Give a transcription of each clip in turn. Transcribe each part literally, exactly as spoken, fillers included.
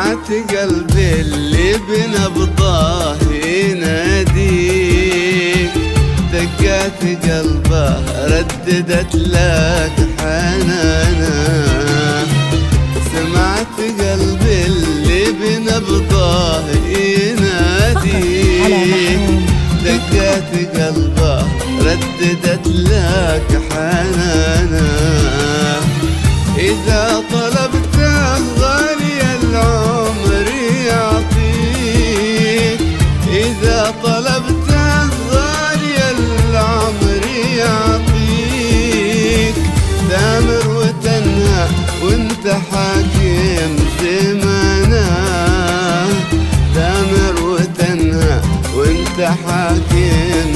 سمعت قلبي اللي بنبضاه يناديك، دقات قلبه رددت لك حنانا. سمعت قلبي اللي بنبضاه يناديك، دقات قلبه رددت لك حنانا. إذا طلبته غالي العمر يعطيك، إذا طلبته غالي العمر يعطيك. تامر وتنهى وانت حاكم زمانه، تامر وتنهى وانت حاكم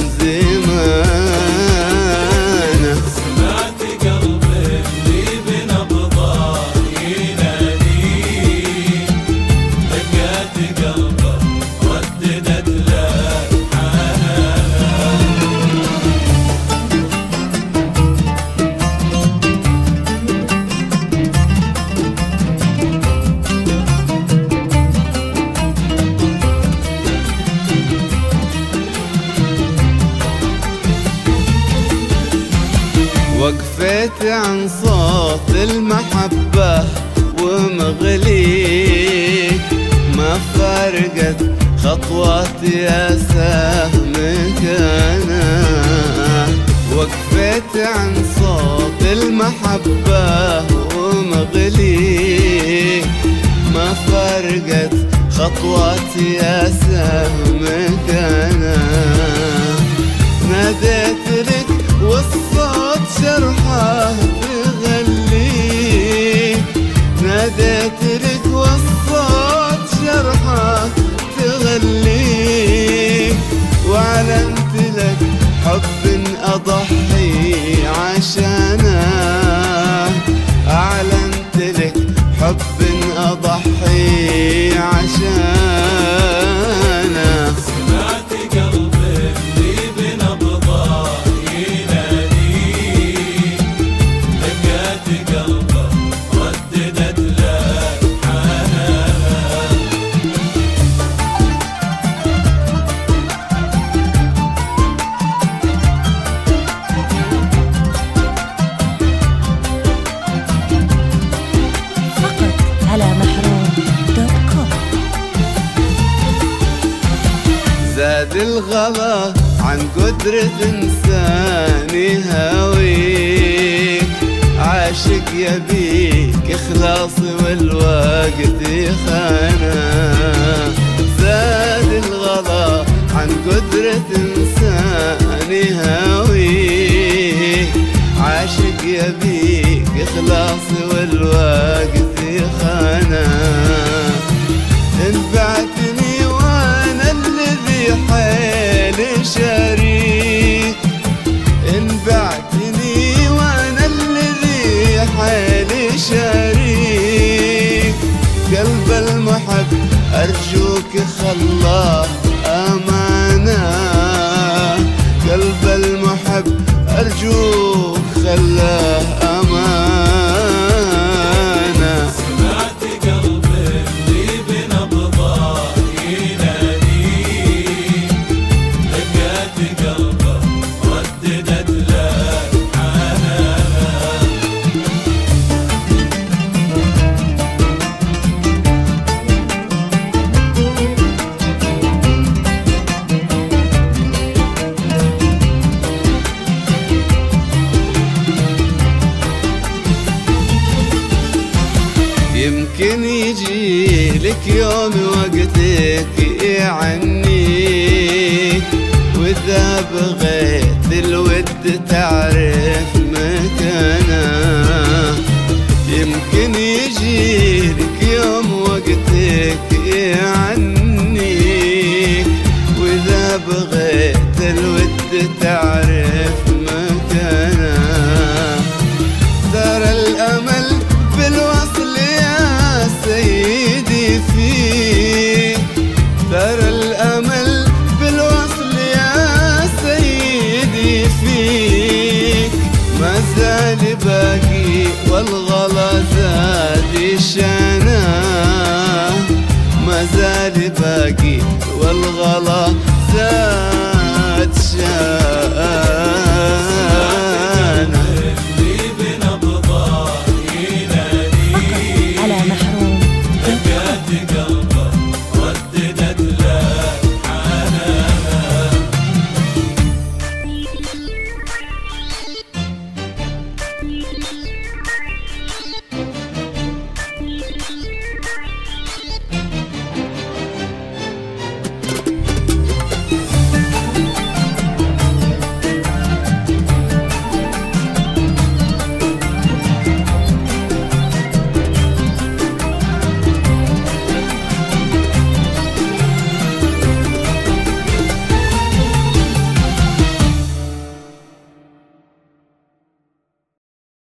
زمانه. سمعت قلبي اللي بنبضاه يناديك، دقات قلبه رددت لك حنانا. وقفت عن صوت المحبة ومغليك، ما فارقت خطواتي يا سهمك أنا. وقفت عن صوت المحبة ومغليك، ما فارقت خطواتي يا سهمك أنا. ناديت لك والصوت شرحه تغليك، ناديت لك والصوت شرحه تغليك. وأعلنت لك حب أضحي عشانه، أعلنت لك حب أضحي عشانه. سمعت قلبي اللي بنبضاه يناديك، دقات قلبه رددت لك حنانا. فقط على محروم دوت كوم. زاد الغلا عن قدرة إنسان يهاويك، عاشق يبيك إخلاص والوقت يخانا. زاد الغلا عن قدرة إنسان يهاويك، عاشق يبيك إخلاص والوقت يخانا. إن بعتني وأنا الذي حيلي شريك، إن بعتني وأنا الذي حيلي شريك. قلب المحب أرجوك خلاه أمانة، قلب المحب أرجوك خلاه أمانة. سمعت قلبي اللي بنبضاه يناديك، دقات قلبه رددت لك حنانا. يمكن يجي لك يوم وقتك يعنيك، وإذا بغيت الود تعرف مكانه. يمكن يجي لك يوم وقتك يعنيك، وإذا بغيت الود تعرف مكانه. ترى الأمل بالوصل يا سيدي فيك، ترى الأمل بالوصل يا سيدي فيك. ما زال باقي والغلا زاد شانه، الليالي باقي والغلا زاد